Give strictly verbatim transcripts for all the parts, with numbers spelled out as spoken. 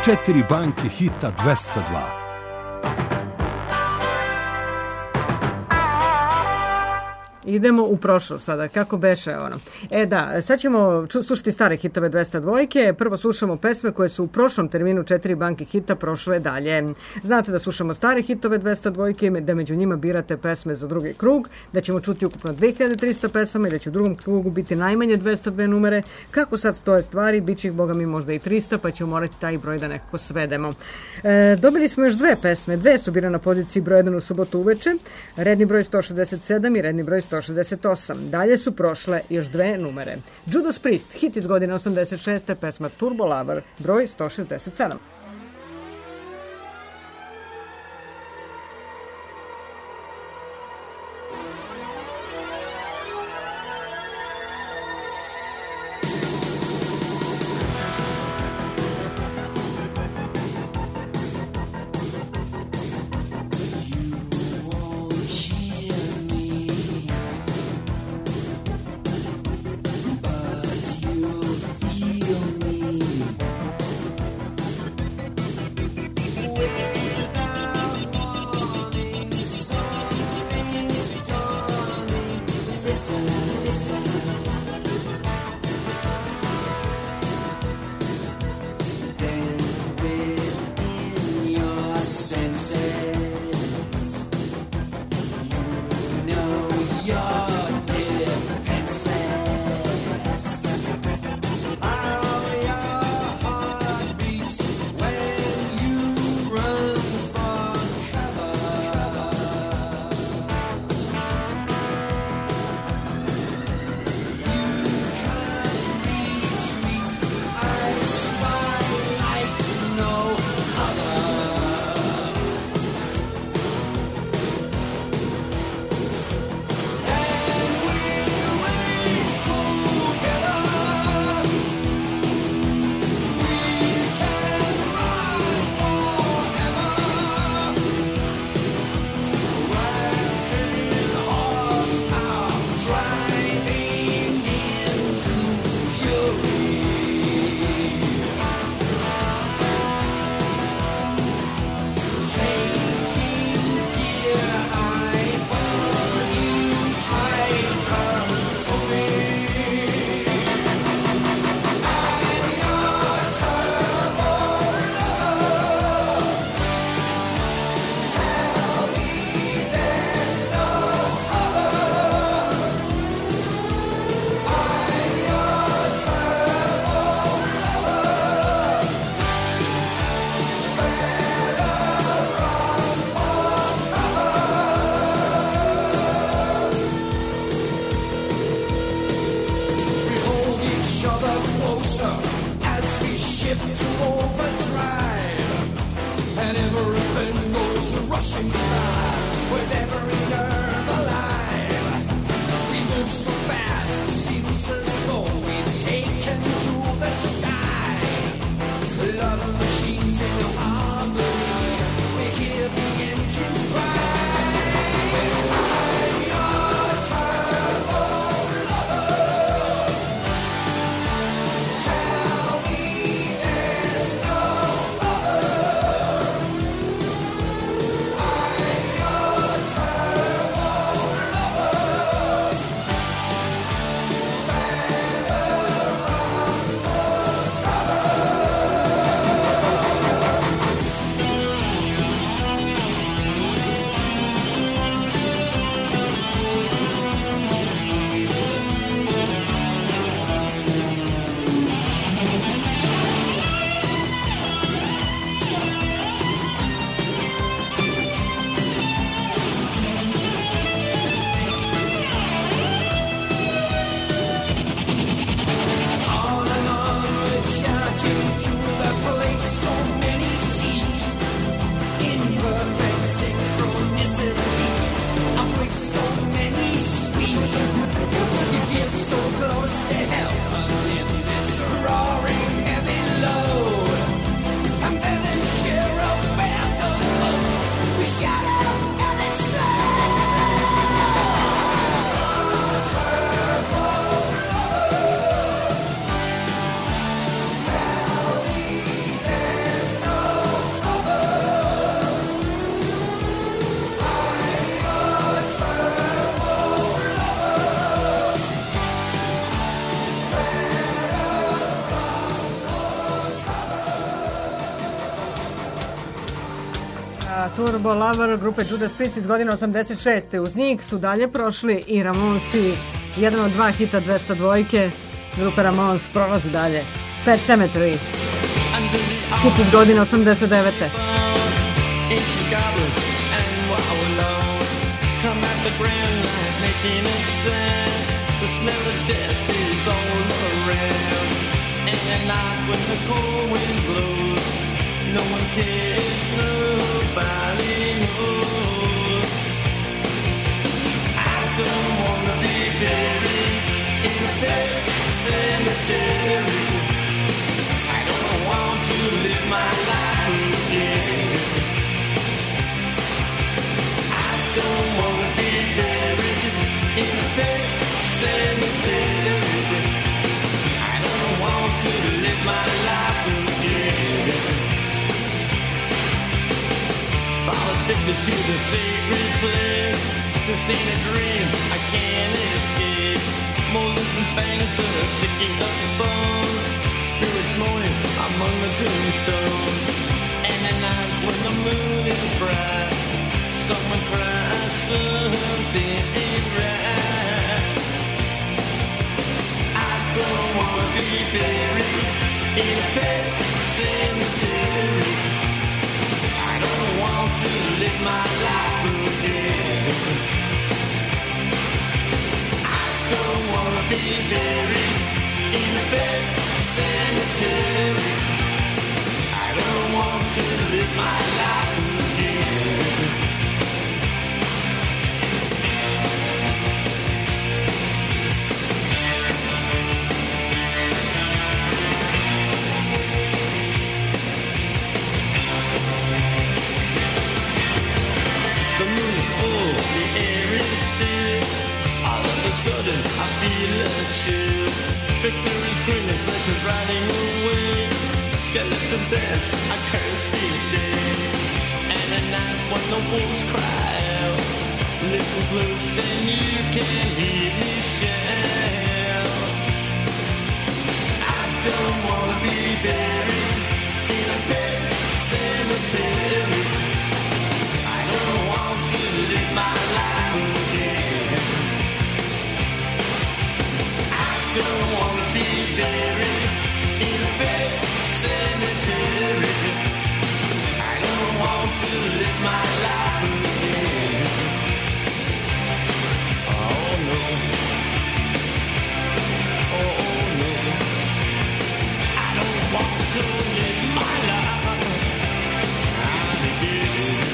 četiri banke hita dvesta dva. Idemo u prošlost sada, kako beše ono. E da, sad ćemo slušati stare hitove dvesta dvojke. Prvo slušamo pesme koje su u prošlom terminu četiri banke hita prošle dalje. Znate da slušamo stare hitove dvesta dvojke, da među njima birate pesme za drugi krug, da ćemo čuti ukupno dve hiljade trista pesama i da će u drugom krugu biti najmanje dvesta dve numere. Kako sad stoje stvari, bit će ih boga mi možda i trista, pa ćemo morati taj broj da nekako svedemo. E, dobili smo još dve pesme, dve su bile na poziciji broj jedan u subotu uveče, redni broj sto šezdeset sedam i redni broj sto šezdeset osam. Dalje su prošle još dve numere. Judas Priest, hit iz godine osamdeset šeste, pesma Turbo Lover, broj sto šezdeset sedam. Time Da, Turbo Lover grupe Judas Priest iz godine osamdeset šeste. Uz njih su dalje prošli i Ramonsi, jedan od dva hita dvesta dvojke. Grupa Ramones prolazi dalje. Pet Sematary, hit iz godine osamdeset devete. The smell of death is all around. And at night when the cold wind blows, no one cares, nobody knows. I don't wanna be buried in a pet cemetery. I don't want to live my life again. I don't wanna be buried in a pet cemetery. I don't want to live my life again. Fall addicted to the sacred place. This ain't a dream I can't escape. Molars and fangs that are picking up bones. Spirits moaning among the tombstones. And at night when the moon is bright, someone cries something ain't right. I don't wanna be buried in a pet cemetery. I don't want to live my life again. I don't wanna be buried in a pet cemetery. I don't want to live my life again. The moon's full, the air is still. All of a sudden I feel a chill. Victory's grinning, flesh is riding away. Skeleton dance, I curse these days. And at night when the wolves cry out, listen close then you can hear me shout. I don't wanna be buried in a pet cemetery. I don't want to live my life again. I don't wanna be buried in a pet cemetery. I don't want to live my life again. Oh no. Oh no. I don't want to live my life again.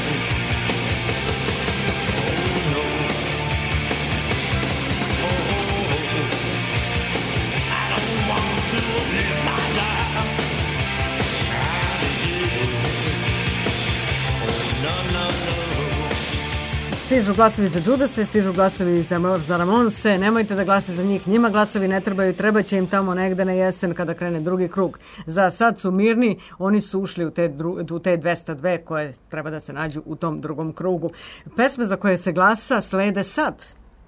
Stižu glasovi za Judase, stižu glasovi za, za Ramonse, nemojte da glasate za njih, njima glasovi ne trebaju, treba će im tamo negde na jesen kada krene drugi krug. Za sad su mirni, oni su ušli u te, dru, u te dvesta dve koje treba da se nađu u tom drugom krugu. Pesme za koje se glasa slede sad.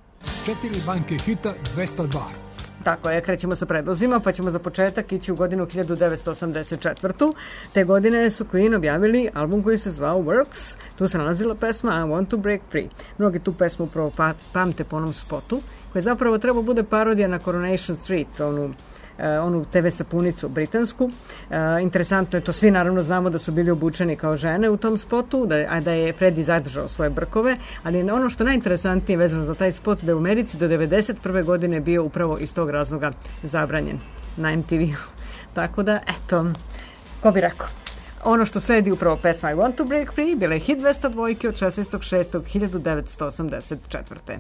Četiri banke hita dvesta dva. Tako je, krećemo sa predlozima, pa ćemo za početak ići u godinu hiljadu devetsto osamdeset četvrtu. Te godine su Queen objavili album koji se zvao Works. Tu se nalazila pesma I Want to Break Free. Mnogi tu pesmu upravo pa, pamte po onom spotu, koji zapravo treba bude parodija na Coronation Street, onu onu te ve sapunicu britansku. E, interesantno je to, svi naravno znamo da su bili obučeni kao žene u tom spotu, da, a da je Freddie zadržao svoje brkove, ali ono što najinteresantnije vezano za taj spot, da je u Americi do devedeset prve godine bio upravo iz tog razloga zabranjen na em te ve. Tako da, eto, ko bi rekao. Ono što sledi upravo pesma I Want to Break Free bila je hit dvesta dvojke od šesnaestog šestog hiljadu devetsto osamdeset četvrte.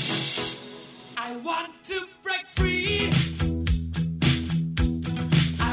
I want to break free. I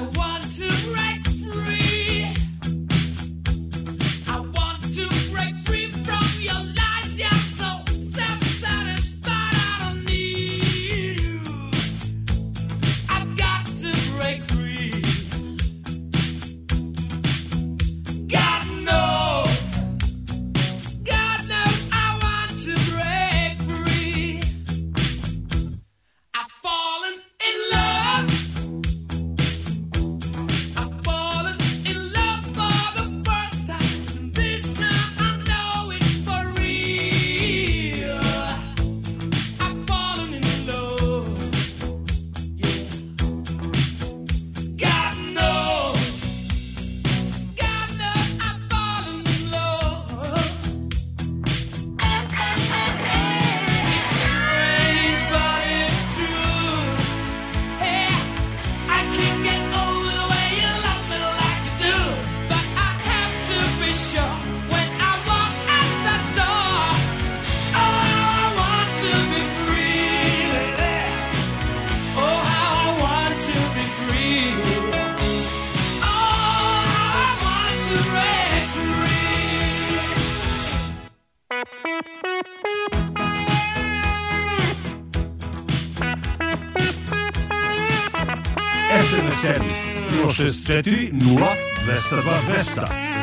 es em es servis nula šest četiri nula dvesta dva dvesta.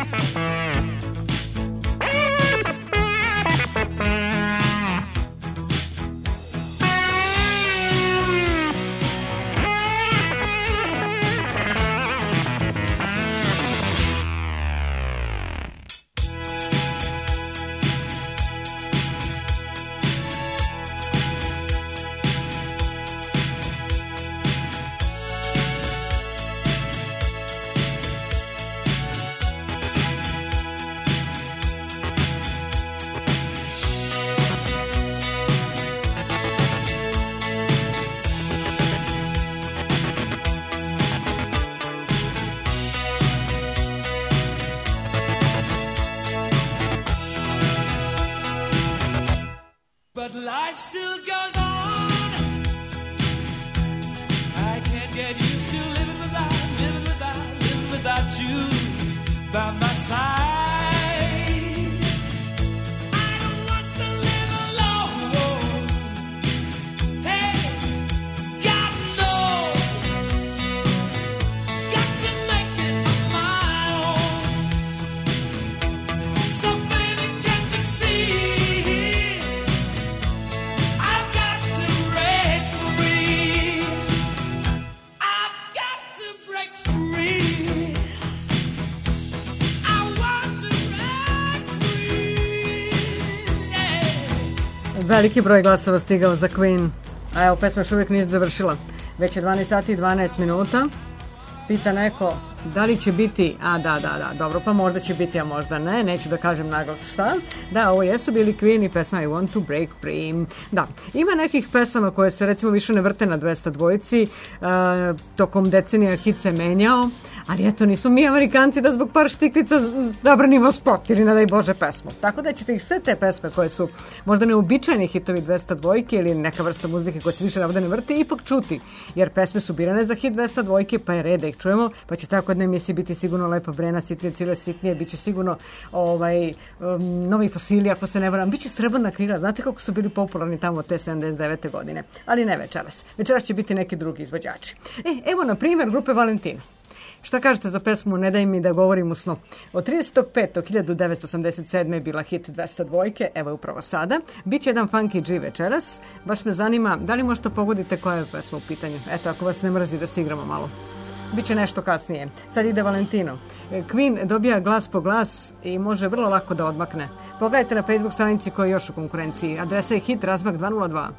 Veliki broj glasova stigao za Queen, a evo pesma još uvijek nije završila. Već je dvanaest sati i dvanaest minuta. Pita neko da li će biti, a da, da, da, dobro, pa možda će biti, a možda ne, neću da kažem naglas šta. Da, ovo jesu bili Queen i pesma I Want to Break Free. Da, ima nekih pesama koje se recimo više ne vrte na dvesta dvojici, uh, tokom decenija hit se menjao, ali eto, nismo mi Amerikanci da zbog par štiklica zabranimo spot ili ne daj Bože pesmu. Tako da ćete ih sve te pesme koje su možda neobičajni hitovi dvesta dvojke ili neka vrsta muzike koja se više ovdje ne vrti, ipak čuti, jer pesme su birane za hit dvesta dvojke, pa je red da ih čujemo, pa će tako jedna emisija biti sigurno Lepa Brena, Sitnije cile sitnije, bit će sigurno ovaj, um, Novi fosili, ako se ne varam, bit će Srebrna krila, znate kako su bili popularni tamo te sedamdeset devete godine, ali ne večeras. Večeras će biti neki drugi izvođači. E, evo na primjer grupe Valentino. Šta kažete za pesmu Ne daj mi da govorim u snu? Od tridesetog petog hiljadu devetsto osamdeset sedme je bila hit dvesta dvojke, evo je upravo sada. Biće jedan funky G večeras. Baš me zanima, da li možete pogodite koja je pesma u pitanju? Eto, ako vas ne mrzi da se igramo malo. Biće nešto kasnije. Sad ide Valentino. Queen dobija glas po glas i može vrlo lako da odmakne. Pogledajte na Facebook stranici koja je još u konkurenciji. Adresa je hit razmak dva nula dva.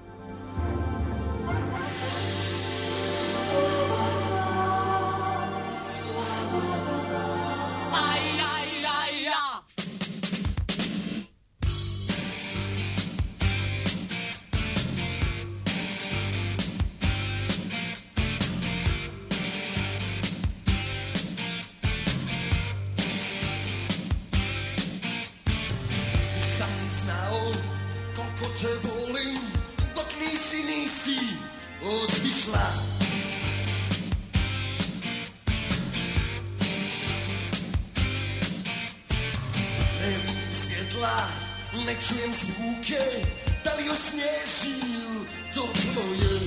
Ne čujem zvuke, da li osnježiju toplo je.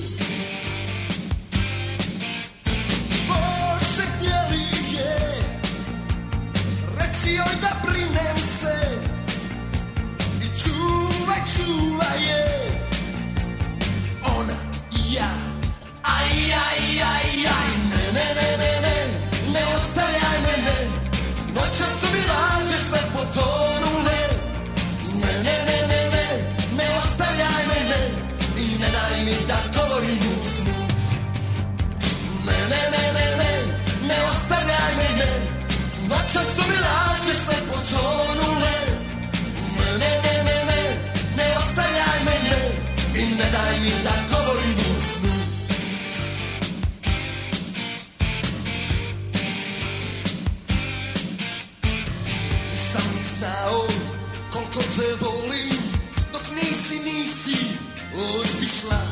Bože, gdje li je? Reci joj da brinem se i čuvaj, čuvaj je. Ona i ja, aj, aj, aj, aj, ne, ne, ne, ne, ne, ne ostavljaj mene. Noćas su mi lađe sve potonule. Ne, ne, ne, ne, ne, ne ostavljaj mene i ne daj mi da govorim u snu. Ne, ne, ne, ne, ne, ne ostavljaj mene, noćas su mi lađe sve potonule. Ne, ne, ne, ne, ne, ne ostavljaj mene i ne daj mi da govorim u snu. Nisam ni znao koliko te volim, dok nisi, nisi otišla.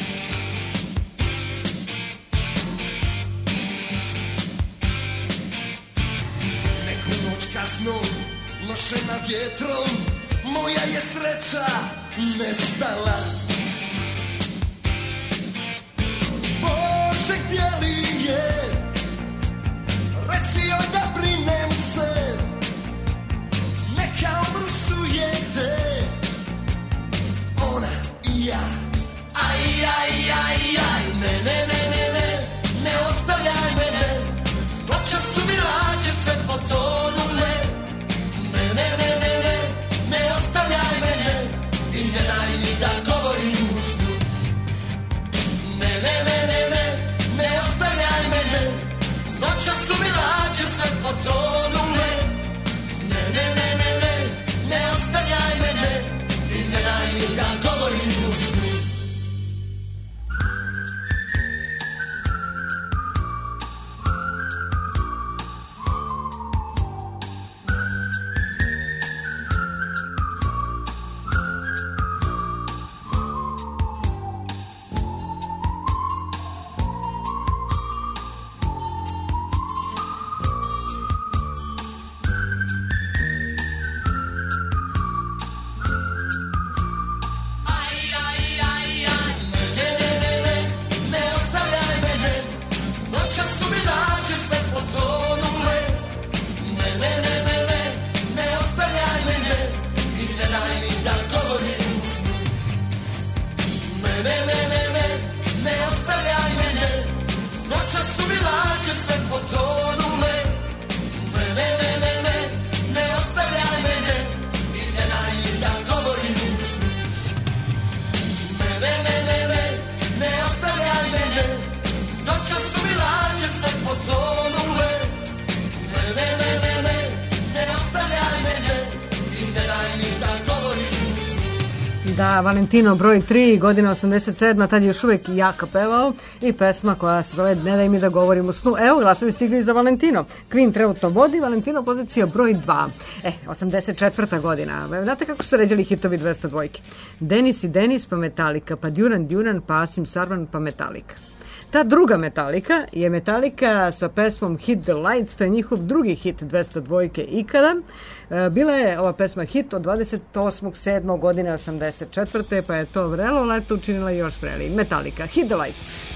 Neku noć kasno, nošena vjetrom, moja je sreća nestala. Bože, gdje li je? Da, Valentino broj tri, godina osamdeset sedma, tad je još uvijek jaka pevao i pesma koja se zove Ne daj mi da govorim u snu. Evo, glasovi stigli za Valentino. Queen trenutno vodi, Valentino pozicija broj dva. E, osamdeset četvrta godina. Znate kako su ređali hitovi dvesta dvojke? Denis i Denis pa Metallica, pa Duran Duran pa Asim Sarvan pa Metallica. Ta druga Metallica je Metallica sa pesmom Hit the Lights, to je njihov drugi hit dvesta dvojke ikada. Bila je ova pesma hit od dvadeset osmog sedmog godine osamdeset četvrte pa je to vrelo leto učinila još vreli. Metallica, Hit the Lights.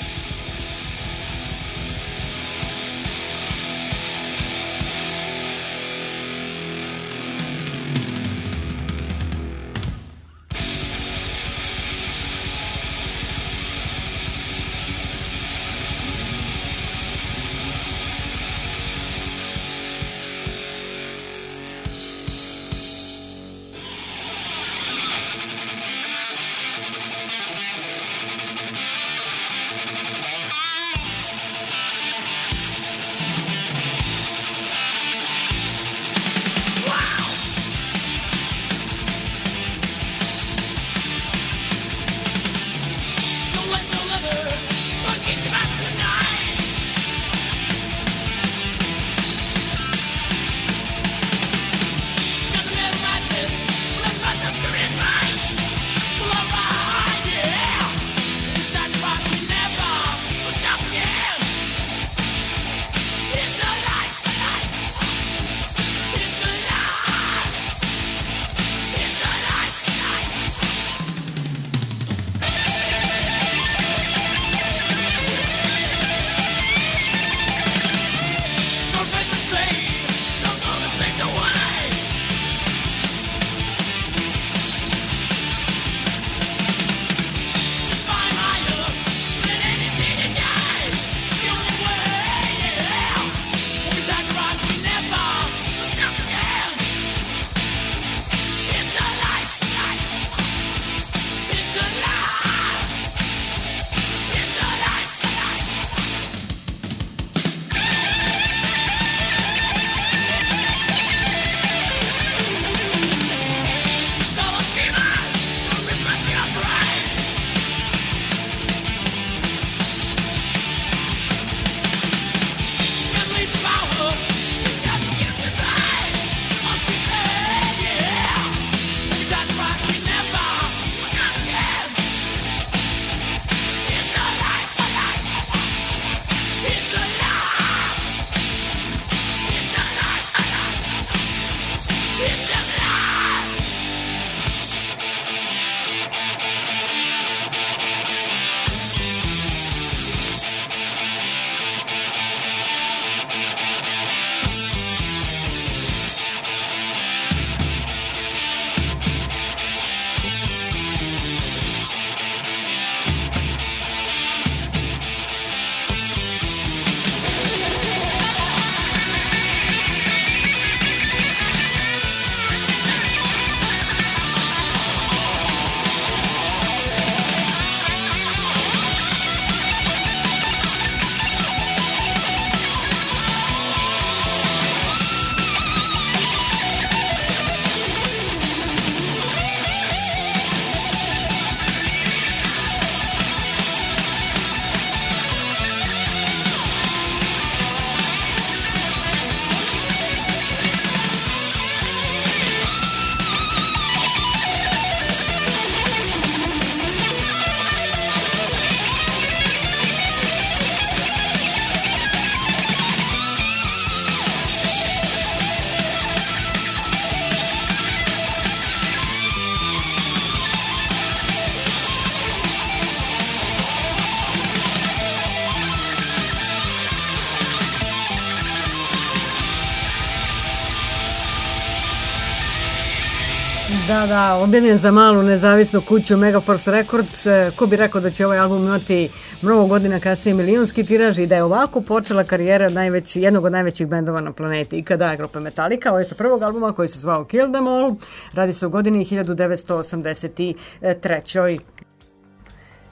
Da, da, objavljen za malu nezavisnu kuću Megaforce Records. Ko bi rekao da će ovaj album imati mnogo godina kasnije milionski tiraž i da je ovako počela karijera najveći, jednog od najvećih bendova na planeti ikada, grupe Metallica. Ovo je sa prvog albuma koji se zvao Kill Them All. Radi se o godini hiljadu devetsto osamdeset trećoj.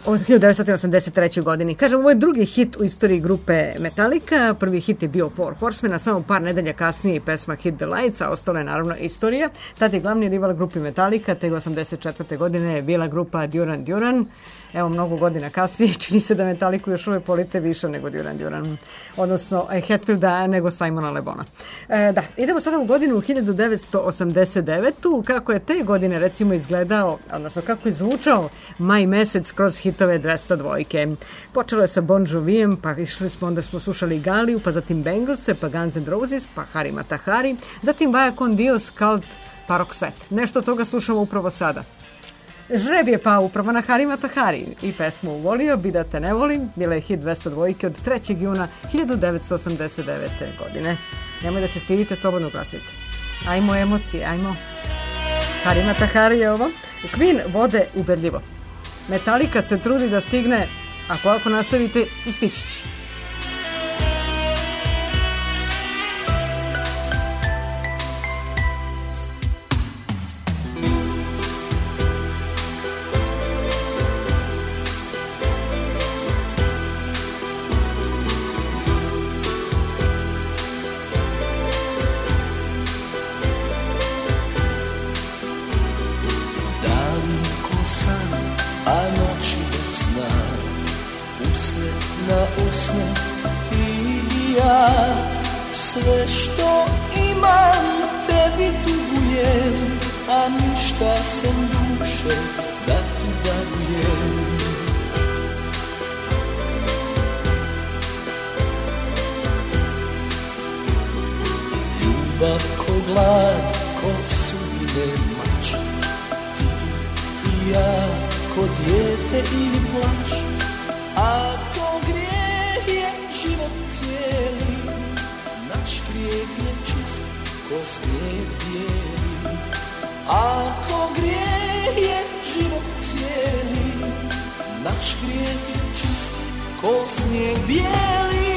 od hiljadu devetsto osamdeset treće. godini. Kažem, ovo je drugi hit u istoriji grupe Metallica. Prvi hit je bio Four Horsemen, a samo par nedelja kasnije i pesma Hit the Lights, a ostala je naravno istorija. Tad je glavni rival grupi Metallica, te osamdeset četvrte. godine je bila grupa Duran Duran. Evo, mnogo godina kasnije, čini se da Metallica još uvijek volite više nego Duran Duran, odnosno Hetfielda nego Simona Le Bona. E, da, idemo sada u godinu hiljadu devetsto osamdeset devetu. Kako je te godine recimo izgledao, odnosno kako je zvučao maj mesec kroz hitove dvesta dvojke. Počelo je sa Bon Jovijem, pa išli smo, onda smo slušali Galiju, pa zatim Bengalse, pa Guns N' Roses, pa Hari Matahari, zatim Vaya con Dios, Cult, pa Roxette. Nešto od toga slušamo upravo sada. Žreb je pao upravo na Hari Matahari i pesmu Volio bi da te ne volim, bila je hit dvesta dvojke od trećeg juna hiljadu devetsto osamdeset devete. godine. Nemoj da se stidite, slobodno glasite. Ajmo emocije, ajmo. Hari Matahari je ovo. Queen vode ubedljivo. Metallica se trudi da stigne, ako ako nastavite, i stići će. Sve što imam tebi dugujem, a ništa sem duše da ti darujem. Ljubav ko glad, ko sudine mač, ti i ja ko dijete i plač. Ako grijeh je život cijeli, naš grijeh je čist ko snijeg bijeli. Ako grijeh je život cijeli, naš grijeh je čist ko snijeg bijeli.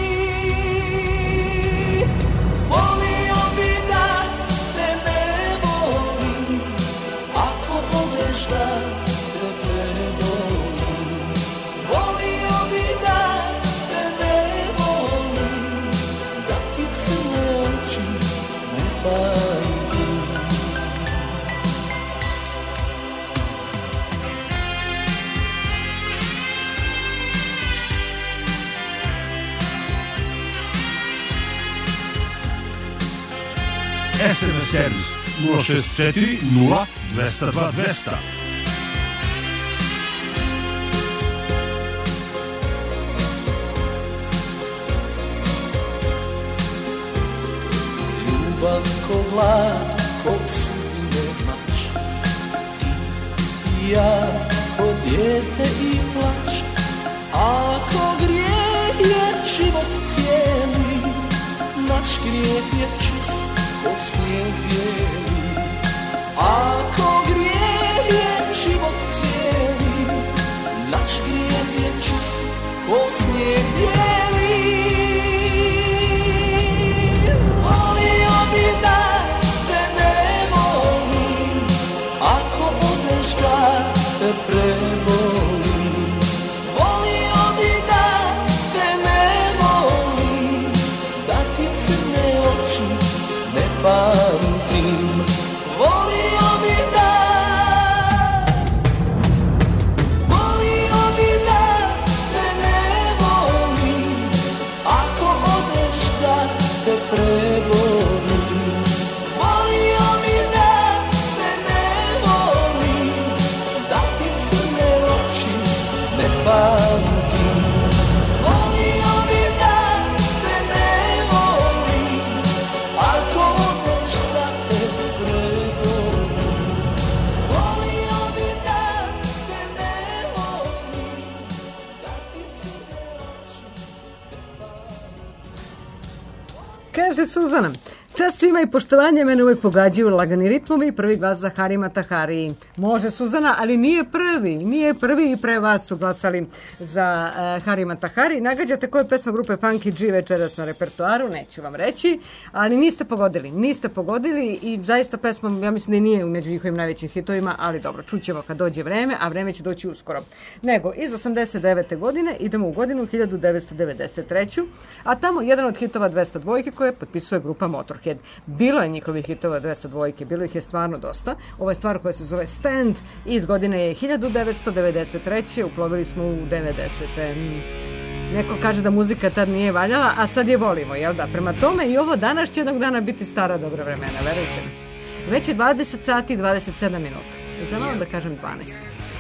Volio bi da te ne volim, ako odeš da te prebolim. Volio bi da te ne volim, da ti crne oči ne pamtim. es em es servis nula šest četiri nula dvesta dva dvesta. Ljubav ko glad, ko sudine mač, ti i ja ko dijete i plač. Ako grijeh je život cijeli, naš grijeh je čist ko snijeg bijeli. Ako grijeh je život cijeli, naš grijeh je čist ko snijeg bijeli. Volio bi da te ne volim, ako odeš da te prebolim. Volio bi da te ne volim, da ti crne oči ne pamtim. Volio bi da, volio bi da te ne volim, ako odeš da te prebolim. Volio bi da te ne volim, da ti crne oči ne pamtim. Volio bi da te ne volim, ako odeš da te prebolim. Volio bi da te ne volim, da ti crne oči ne pamtim. Kaže Suzana, Čast svima i poštovanje, mene uvijek pogađaju lagani ritmovi, prvi glas za Harima Tahari. Može Suzana, ali nije prvi, nije prvi i pre vas su glasali za uh, Harima Tahari. Nagađate koja je pesma grupe Funky G večeras na repertoaru, neću vam reći, ali niste pogodili, niste pogodili i zaista pesma, ja mislim da i nije među njihovim najvećim hitovima, ali dobro, čućemo kad dođe vreme, a vreme će doći uskoro. Nego, iz osamdeset devete godine idemo u godinu hiljadu devetsto devedeset treće. a tamo jedan od hitova dvesta dvojke koje potpisuje grupa Motorhead. Bilo je njihovih hitova dvesta dvojke, bilo ih je stvarno dosta. Ovo je stvar koja se zove Stand i iz godine je hiljadu devetsto devedeset treće. Uplovili smo u devedesete. Neko kaže da muzika tad nije valjala, a sad je volimo, jel da? Prema tome i ovo danas će jednog dana biti stara dobra vremena, verujte mi. Već je dvadeset sati i dvadeset sedam minuta. Za malo da kažem dvanaest.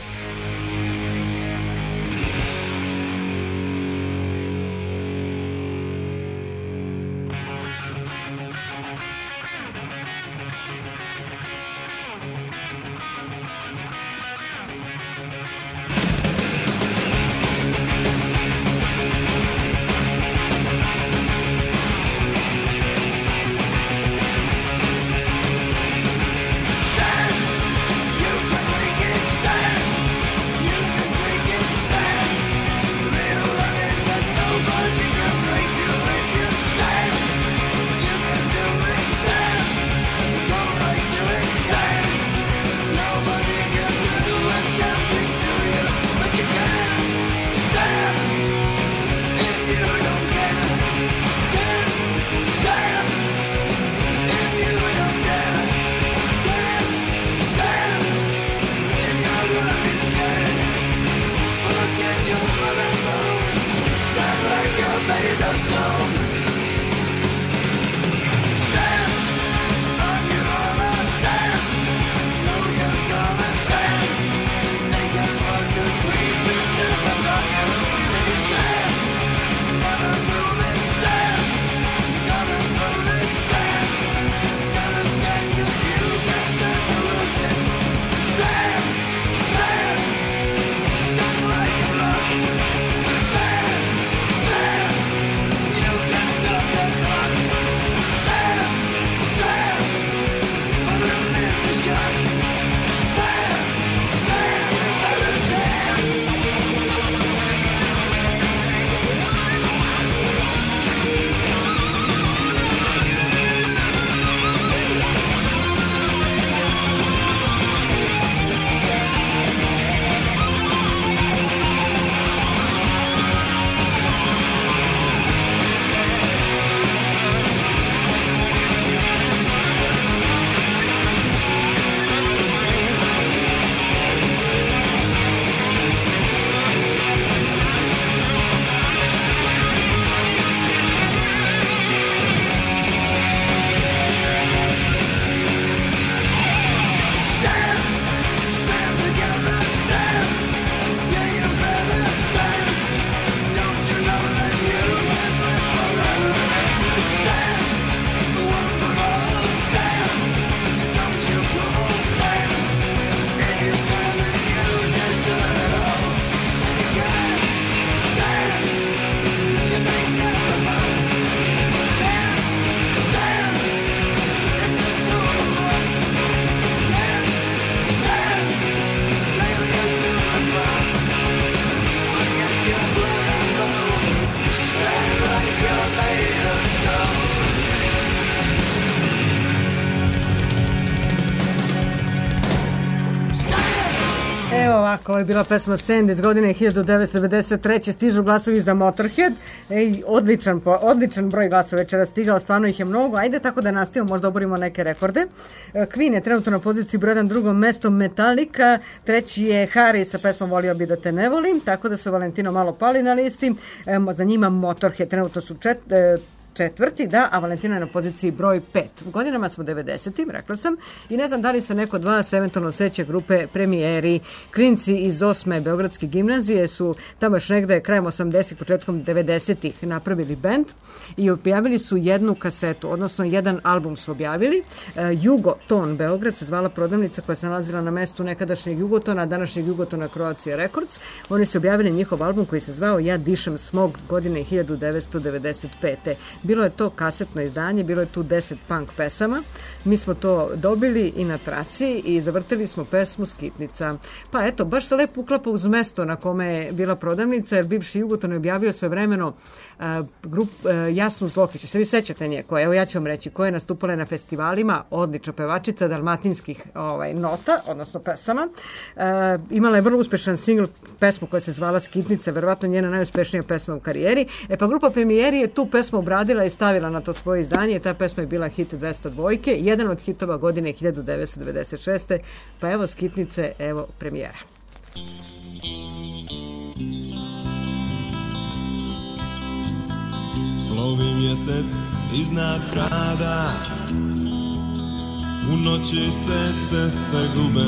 Ovo je bila pesma Stand iz godine hiljadu devetsto devedeset treće. Stižu glasovi za Motorhead. Ej, odličan, odličan broj glasova večera stigao, stvarno ih je mnogo. Ajde tako da nastavimo, možda oborimo neke rekorde. Queen je trenutno na poziciji broj jedan, drugom mesto Metallica, treći je Harry sa pesmom Volio bi da te ne volim, tako da se Valentino malo pali na listi. E, za njima Motorhead trenutno su čet, e, četvrti, da, a Valentina je na poziciji broj pet. U godinama smo devedesetim, rekla sam, i ne znam da li se neko od vas eventualno seća grupe Premijeri. Klinci iz osme Beogradske gimnazije su tamo još negde krajem osamdesetih, početkom devedesetih napravili bend i objavili su jednu kasetu, odnosno jedan album su objavili. E, Jugoton Beograd se zvala prodavnica koja se nalazila na mestu nekadašnjeg Jugotona, današnjeg Jugotona Croatia Records. Oni su objavili njihov album koji se zvao Ja dišem smog godine hiljadu devetsto devedeset pete. Bilo je to kasetno izdanje, bilo je tu deset punk pesama. Mi smo to dobili i na traci i zavrteli smo pesmu Skitnica. Pa eto, baš se lepo uklapa uz mesto na kome je bila prodavnica, jer bivši Jugoton je objavio svojevremeno uh, grup, uh, Jasnu Zlokić. Se vi sećate nje koja, evo ja ću vam reći, koja je nastupala na festivalima, odlična pevačica dalmatinskih ovaj, nota, odnosno pesama. Uh, imala je vrlo uspešan singl, pesmu koja se zvala Skitnica, verovatno njena najuspešnija pesma u karijeri. E pa grupa Premijeri je tu pesmu obradila i stavila na to svoje izdanje i ta pesma je bila hit dvesta dvojke, jedan od hitova godine hiljadu devetsto devedeset šeste. Pa evo Skitnice, evo Premijera. Plovi mjesec iznad grada, u noći se ceste gube,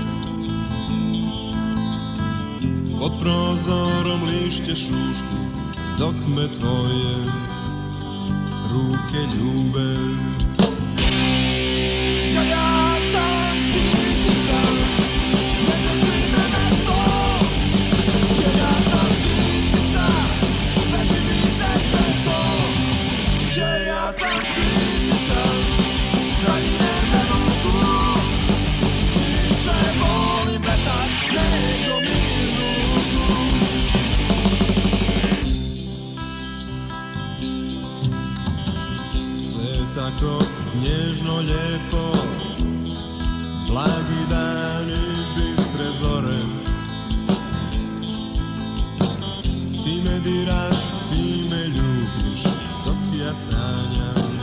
pod prozorom lišće šuštu, dok me tvoje ruke ljube. Ja, ja sam skitnica, ne drži me mesto. Ja, ja sam skitnica, beži mi se često. Ja, ja sam skitnica, daljine me vuku. Više volim vetar nego mirnu ruku. Sve tako nježno lijepo, blagi dani, bistre zore. Ti me diraš, ti me ljubiš, dok ja sanjam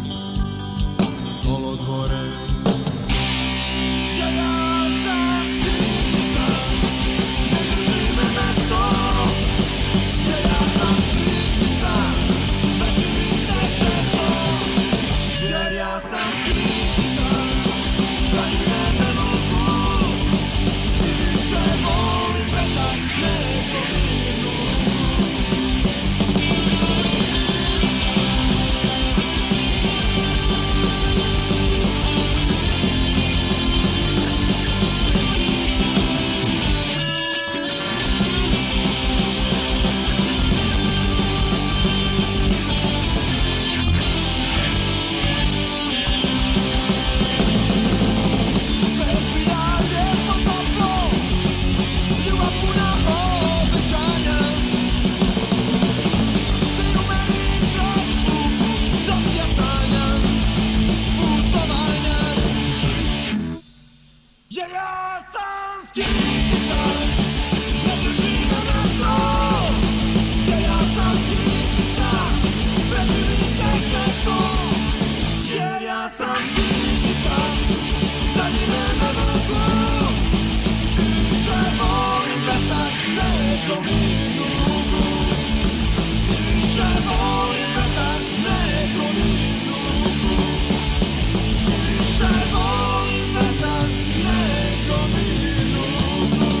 kolodvore. Ja, ja sam skitnica, ne drži me mesto. Ja, ja sam skitnica, beži mi se često. Jer ja sam skitnica, daljine me vuku. I više volim vetar nego mirnu ruku. Sve prija lijepo toplo, ljubav puna obećanja. Ti u meni kroz ruku, dok ja sanjam putovanja. Jer ja sam skitnica, ne drži me mesto. Jer ja sam skitnica, beži mi se često. Jer ja sam skitnica, daljine me vuku. Više volim vetar nego mirnu ruku. Više volim vetar nego mirnu ruku. Više volim vetar nego mirnu ruku.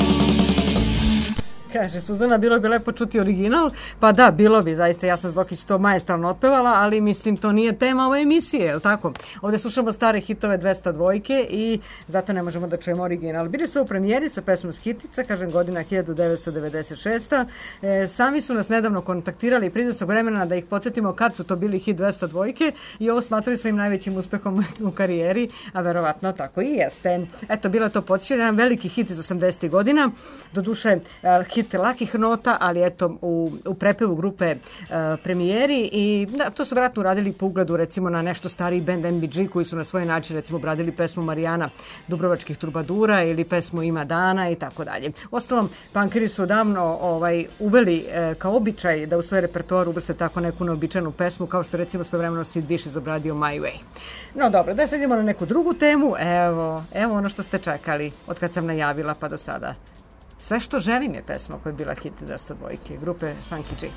Kaže Suzana, bilo bi lepo čuti original. Pa da, bilo bi, zaista Jasna Zlokić to majestralno otpevala, ali mislim to nije tema ove emisije, je li tako? Ovdje slušamo stare hitove dvesta dvojke i zato ne možemo da čujemo original. Bili su u premijeri sa pesmom Skitnica, kažem godina hiljadu devetsto devedeset šesta. E, sami su nas nedavno kontaktirali pridusog vremena da ih podsjetimo kad su to bili hit dvesta dvojke i ovo smatrali svojim najvećim uspehom u karijeri, a verovatno tako i jeste. Eto, bilo je to podsjećanje, jedan veliki hit iz osamdesetih godina, doduše uh, hit lakih nota, ali eto u, u prepevu grupe uh, Premijeri i da, to su vjerojatno uradili po ugledu recimo na nešto stariji band N B G koji su na svoj način recimo obradili pesmu Marijana Dubrovačkih trubadura ili pesmu Ima dana i tako dalje. Ostalom, punkeri su davno ovaj, uveli uh, kao običaj da u svoj repertoar uvrste tako neku neobičajnu pesmu kao što recimo svojevremeno Sid Vicious obradio My Way. No dobro, da sad idemo na neku drugu temu. Evo, evo ono što ste čekali od kad sam najavila pa do sada. Sve što želim je pesma koja je bila hit dvesta dvojke, grupe Funky G.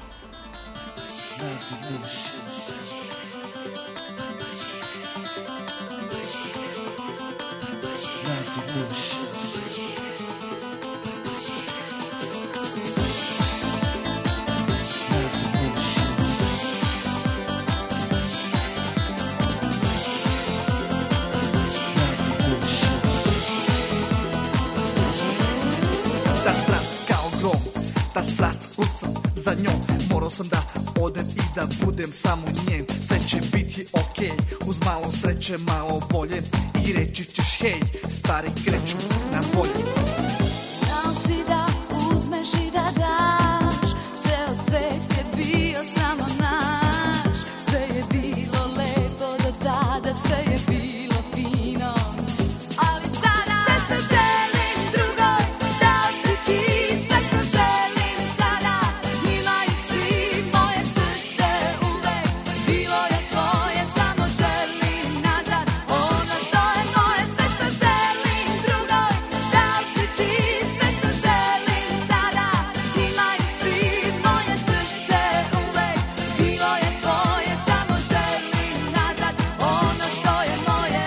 Ta strast kao grom, ta strast usam za njom. Morao sam da odem i da budem samo njen. Sve će biti okej, uz malo sreće, malo bolje. I reći ćeš hej, stari kreću na bolje. Znao si da uzmeš i da daš, ceo svet je bio samo naš. Sve je bilo lepo do tada, sve je bilo fino. Ali sada sve što želim drugoj, dao si ti. Sve što želim sada, imaju svi. Moje srce uvek bilo je tvoje, samo želim nazad ono što je moje. Sve što želim drugoj, dao si ti. Sve što želim sada, imaju svi. Moje srce uvek bilo je tvoje, samo želim nazad ono što je moje.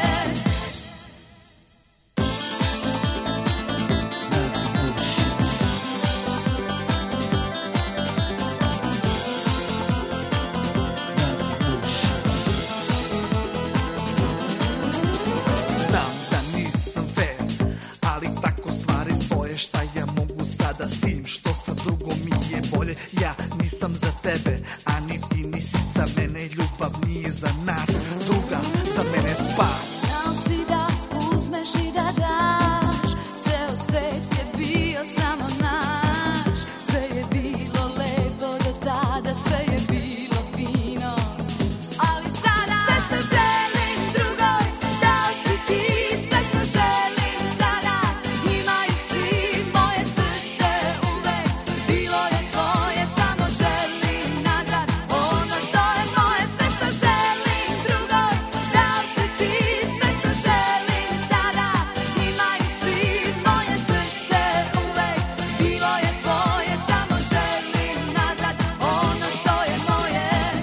Znam da nisam fair, ali tako stvari stoje. Šta ja mogu sada s tim što sa drugom mi je bolje? Ja nisam za tebe, a ni ti nisi za mene. Ljubav nije za nas, druga za mene spas. Znao si da uzmeš i da daš, ceo svet je bio samo naš. Sve je bilo lepo do tada, sve je bilo fino. Ali sada sve što želim drugoj, dao si ti. Sve što želim sada, imaju svi. Moje srce uvek bilo je tvoje, samo želim nazad ono što je moje. Sve što želim drugoj, dao si ti. Sve što želim sada, imaju svi. Moje srce uvek bilo je tvoje, samo želim nazad ono što je moje.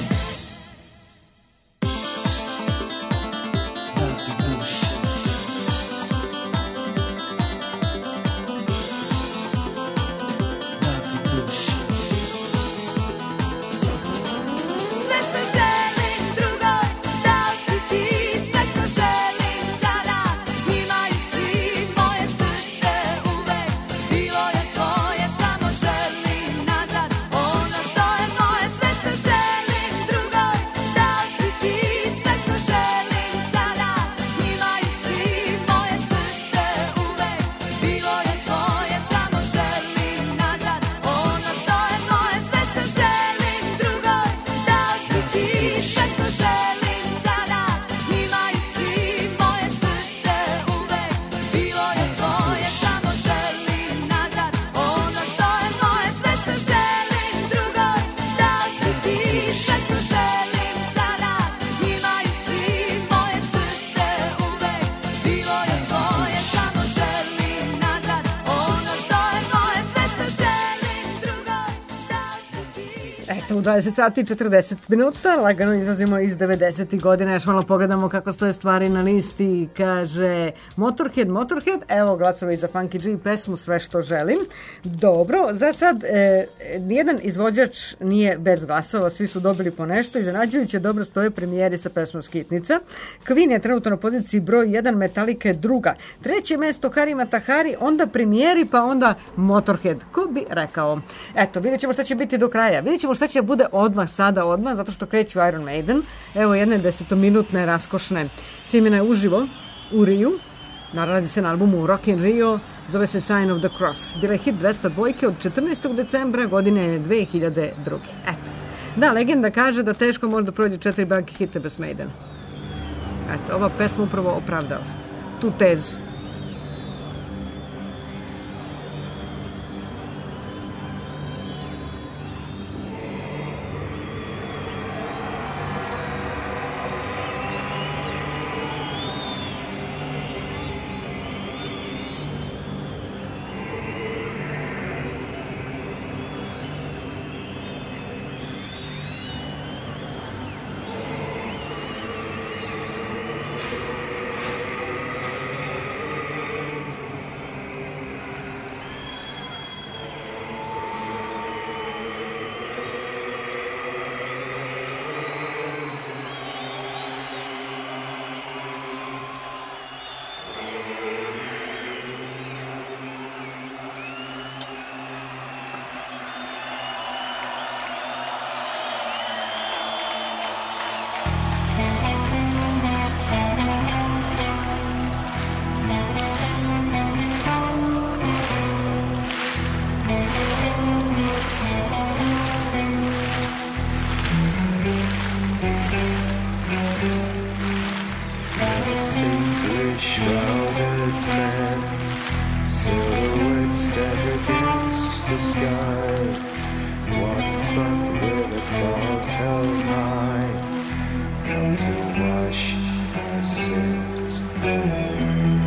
Sve što želim drugoj, dao si ti. Sve što želim sada, imaju svi. Moje srce uvek bilo je tvoje, samo želim nazad ono što je moje. Sve što želim drugoj, dao si ti. Sve što želim sada, imaju svi. Moje srce uvek bilo je tvoje, samo želim nazad ono što je moje. Sve što želim drugoj, dao si ti. Sve što želim sada, imaju svi. Moje srce uvek bilo je tvoje, samo želim nazad ono što je moje. Sve što želim drugoj, dao si ti. Sve što želim sada, imaju svi. Moje srce uvek bilo je tvoje, samo želim nazad ono što je moje. Sve što želim drugoj, dao si ti. Eto, u dvadeset sati i četrdeset minuta, lagano izlazimo iz devedesetih godina, još malo pogledamo kako stoje stvari na listi. Kaže Motorhead, Motorhead, evo glasove i za Funky G i pesmu Sve što želim. Dobro, za sad e, nijedan izvođač nije bez glasova, svi su dobili po nešto. Iznenađujuće dobro stoje premijeri sa pesmom Skitnica. Queen je trenutno na poziciji broj jedan, Metallica je druga. Treće mesto Hari Matahari, onda premijeri, pa onda Motorhead. Ko bi rekao? Eto, vidjet ćemo šta će biti do kraja. Vidjet ćemo šta će bude odmah, sada odmah, zato što kreću Iron Maiden. Evo jedne desetominutne, raskošne snimene uživo u Riju. Nalazi se na albumu Rock in Rio, zove se Sign of the Cross. Bila je hit dvesta dva od četrnaestog decembra godine dve hiljade druge. Eto. Da, legenda kaže da teško možda prođe četiri banke hita bez Maidena. Eto, ova pesma upravo opravdava tu tezu. away. Walk from river falls held high. Come to wash our sins away.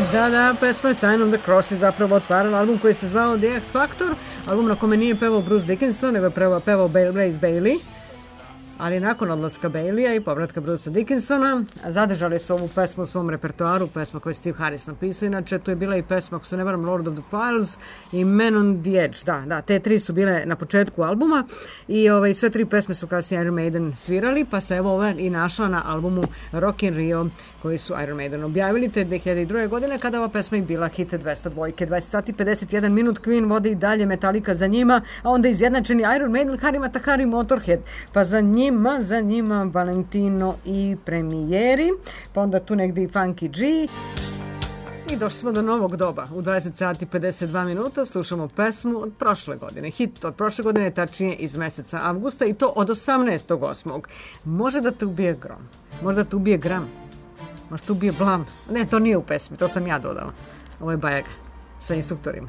Da, da, pesma Sign on the Cross je zapravo otvarala album koji se zvao The X Factor, album na kome nije pevao Bruce Dickinson, nego je pevao, pevao Blaze Bayley. Ali nakon odlaska Baileya i povratka Brucea Dickinsona, zadržali su ovu pesmu u svom repertoaru, pesma koju je Steve Harris napisao. Inače, tu je bila i pesma, ako se ne varam, Lord of the Files i Man on the Edge. Da, da, te tri su bile na početku albuma i ovaj, sve tri pesme su kasnije Iron Maiden svirali, pa se evo ova i našla na albumu Rock in Rio koji su Iron Maiden objavili te dve hiljade druge. godine kada ova pesma i bila hit dvesta dva. dvadeset sati pedeset jedan minut, Queen vode i dalje, Metallica za njima, a onda izjednačeni Iron Maiden, Harry Matahari, Motorhead, pa za njima za njima Valentino i premijeri, pa onda tu negdje i Funky G. I došli smo do novog doba. U dvadeset sati pedeset dva minuta slušamo pesmu od prošle godine. Hit od prošle godine, tačnije iz meseca avgusta, i to od osamnaestog osmog Može da te ubije grom, može da te ubije gram, može da te ubije blam. Ne, to nije u pesmi, to sam ja dodala. Ovo je Bajaga sa instruktorima.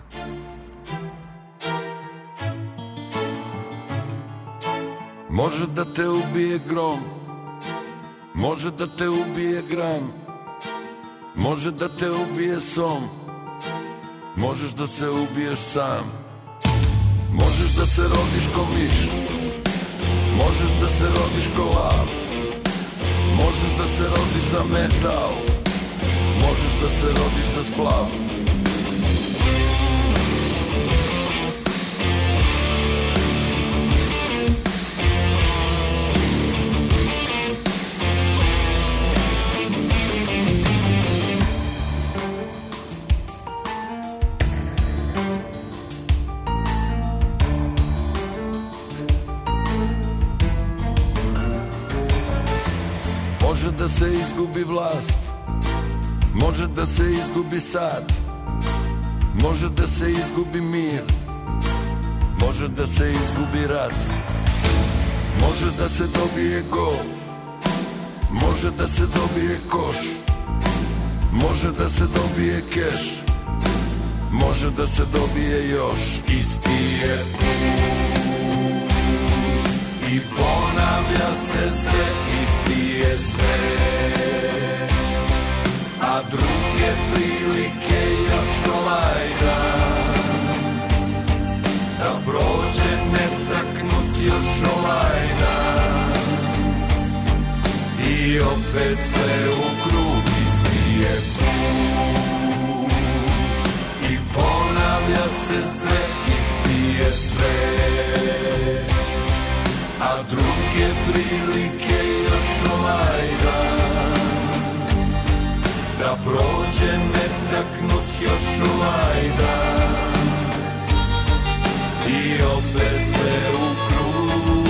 Može da te ubije grom, može da te ubije gram, može da te ubije som, možeš da se ubiješ sam. Možeš da se rodiš ko miš, možeš da se rodiš ko lav, možeš da se rodiš za metal, možeš da se rodiš za splav. Može da se izgubi vlast, može da se izgubi sad, može da se izgubi mir, može da se izgubi rat, može da se dobije gol, može da se dobije koš, može da se dobije keš, može da se dobije još. Isti je i ponavlja se sve, isti je sve, a druge prilike još ovaj dan, da prođe netaknut još ovaj dan, i opet sve u krug, isti je put, i ponavlja se sve, isti je sve, a druge prilike još ovaj dan, da prođe netaknut još ovaj dan, i opet sve u krug.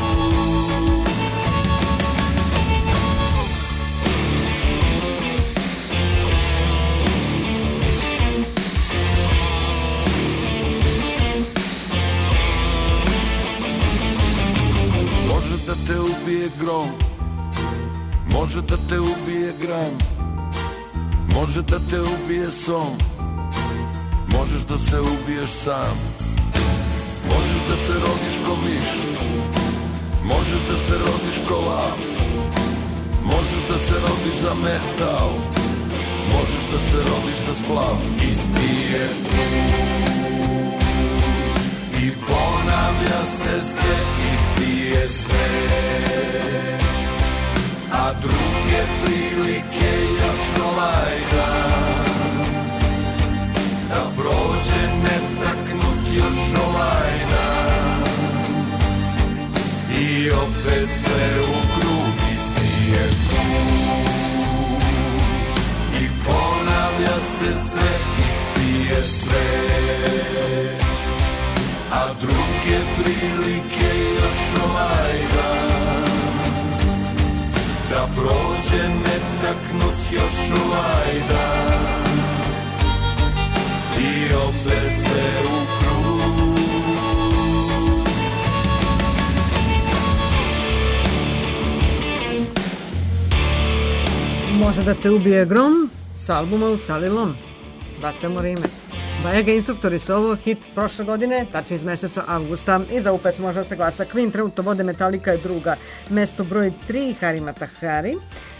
Može da te ubije grom, može da te ubije gram, može da te ubije som, možeš da se ubiješ sam. Možeš da se rodiš ko miš, možeš da se rodiš ko lav, možeš da se rodiš za metal, možeš da se rodiš za splav. Isti je i ponavlja se sve, isti je sve, a druge prilike još ovaj dan, da prođe netaknut još ovaj dan, i opet sve u krug, isti je krug, i ponavlja se sve, isti je sve, a druge prilike još ovaj dan, da prođe netaknut još ovaj dan, i opet sve u krug. Može da te ubije grom s albuma Usalilom. Bacamo rime. Bajaga instruktori su ovo hit prošle godine, tačnije iz meseca avgusta. I za ovu pesmu može da se glasa Queen, trenutno vode Metallica je druga. Mesto broj tri, Harry Matahari.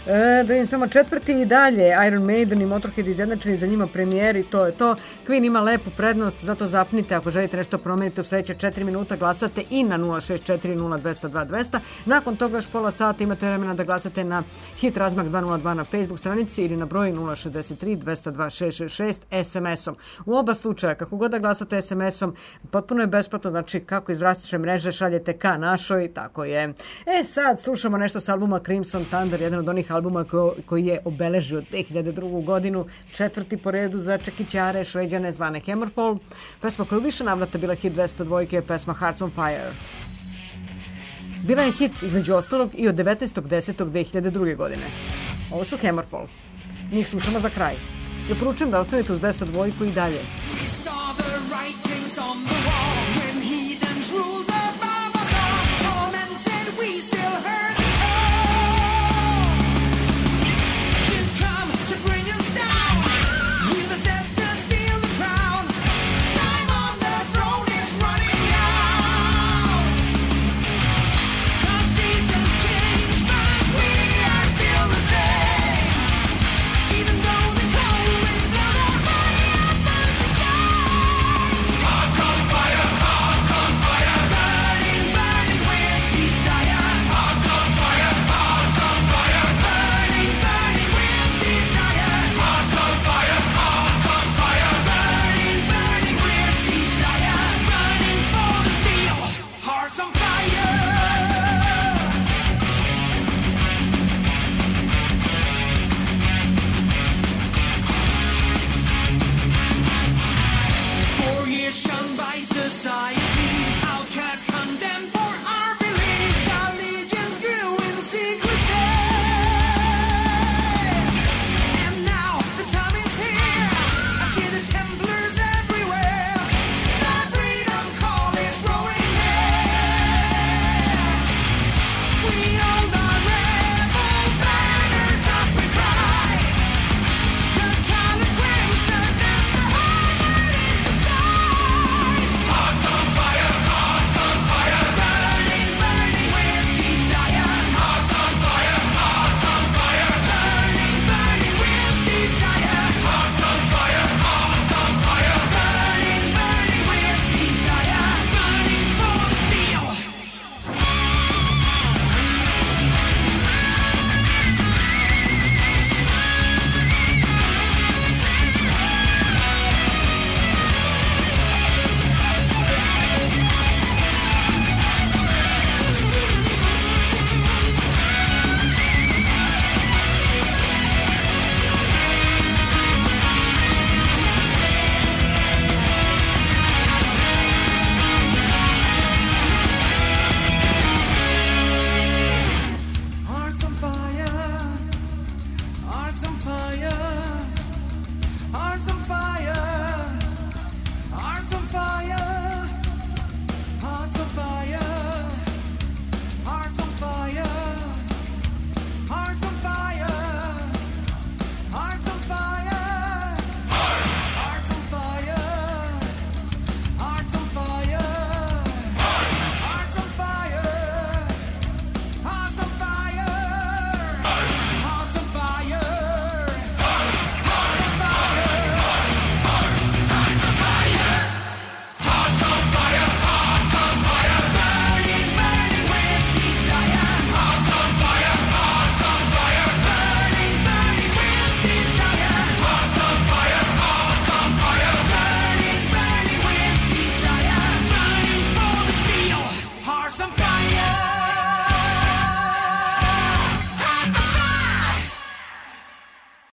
E, da im samo četvrti i dalje Iron Maiden i Motorhead izjednačeni, za njima premijeri, to je to. Queen ima lepu prednost, zato zapnite ako želite nešto promeniti u sledeće četiri minuta, glasate i na nula šest četiri nula dva nula dva dva nula nula. Nakon toga još pola sata imate vremena da glasate na Hit Razmak dva nula dva na Facebook stranici ili na broj nula šest tri dva nula dva šest šest šest es em esom. U oba slučaja, kako god da glasate es em esom, potpuno je besplatno, znači kako iz vlastiše mreže šaljete ka našoj, tako je. E sad slušamo nešto sa albuma Crimson Thunder, jedan od onih albuma ko, koji je obeležio dve hiljade drugu godinu, četvrti po redu za čekićare Šveđane zvane Hammerfall. Pesma koja je više navrata bila hit dvesta dva je pesma Hearts on Fire. Bila je hit između ostalog i od devetnaestog desetog dve hiljade druge godine. Ovo su Hammerfall. Njih slušamo za kraj. Ja poručujem da ostanete uz dvesta dva i dalje. We saw the writings on the wall when heathens ruled above us all. Tormented, we still heard oh. You come to bring us down. We've a scepter, steal the crown. Time on the throne is running out. 'Cause seasons change, but we are still the same. Even though the cold winds blow our body up burns inside. Hearts on fire, hearts on fire, burning, burning with desire. Hearts on fire, hearts on fire, burning, burning with desire. Hearts on fire, hearts on fire, burning, burning with desire. Burning for the steel, hearts on fire. Four years shunned by society, outcast condemned for our beliefs. Our legions grew in secrecy. And now the time is here. I see the Templars everywhere. The freedom call is roaring there. We hold our rebel banners up and cry. The callous crimson and the heart is the sign. Hearts on fire, hearts on fire, burning, burning with desire. Hearts on fire, hearts on fire, burning, burning with desire. Hearts on fire, hearts on fire, burning, burning with desire. Burning for the steel. Hearts on fire, hearts on fire, hearts on